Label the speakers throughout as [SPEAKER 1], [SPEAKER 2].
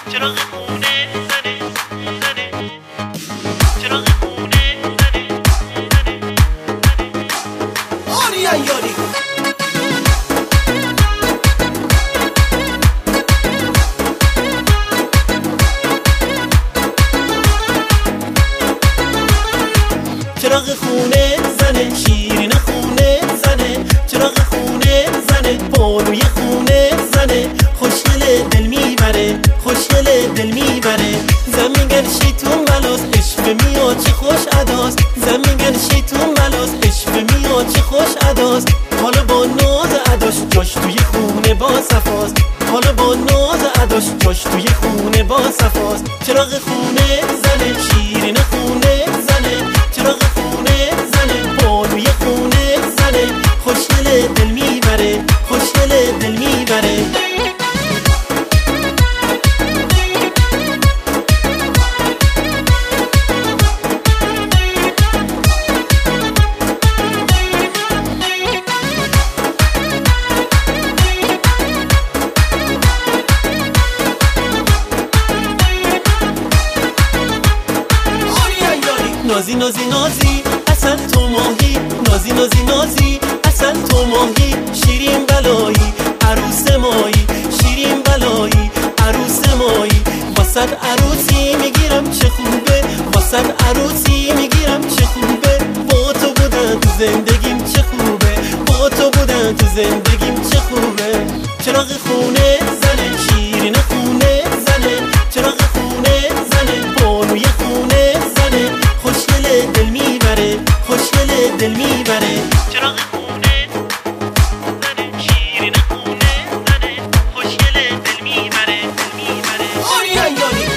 [SPEAKER 1] چراغ خونه زنه زنه، چراغ خونه زنه زنه زنه.
[SPEAKER 2] آری ایاری چراغ خونه زنه، شیرین خونه زنه، چراغ خونه زنه، بانوی خونه زنه، خوشگل دل میبره، خوشگل دل میبره. زن میگن شیطون بلاس، عشق میاد چه خوش اداست. زن میگن شیطون بلاس، عشق میاد چه خوش اداست. حالا با ناز اداش جاش توی خونه با صفاست، حالا با ناز اداش جاش توی خونه با صفاست. چراغ خونه زنه، شیرین خونه زنه، چراغ خونه زنه، بانوی خونه زنه، خوشگل دل میبره، خوشگل دل میبره. نازی نازی نازی اصل تو ماهی، نازی نازی نازی اصل تو ماهی، شیرین بلایی عروس مایی، شیرین بلایی عروس مایی. واسد عروسی میگیرم چه خوبه، واسد عروسی میگیرم چه خوبه. با تو بودن تو زندگیم چه خوبه، با تو بودن تو زندگیم چه خوبه. چراغ خونه زنه، شیرین خونه زنه، چراغ خونه زنه، بانوی خونه زنه، خوشگل دل میبره، خوشگل دل میبره.
[SPEAKER 1] چراغ خونه زنه، شیرین خونه زنه، خوشگل دل میبره دل میبره.
[SPEAKER 2] آری ایاری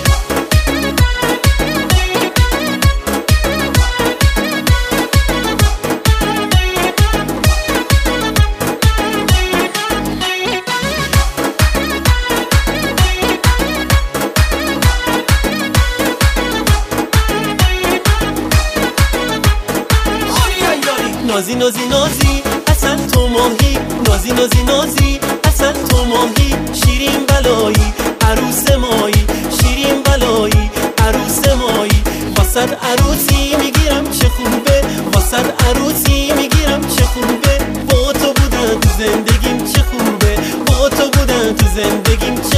[SPEAKER 2] نازی نازی نازی اصل تو ماهی، نازی نازی نازی اصل تو ماهی، شیرین بلایی عروس مایی، شیرین بلایی عروس مایی. واسد عروسی میگیرم چه خوبه، واسد عروسی میگیرم چه خوبه. با تو بودن تو زندگیم چه خوبه، با تو بودن تو زندگیم چه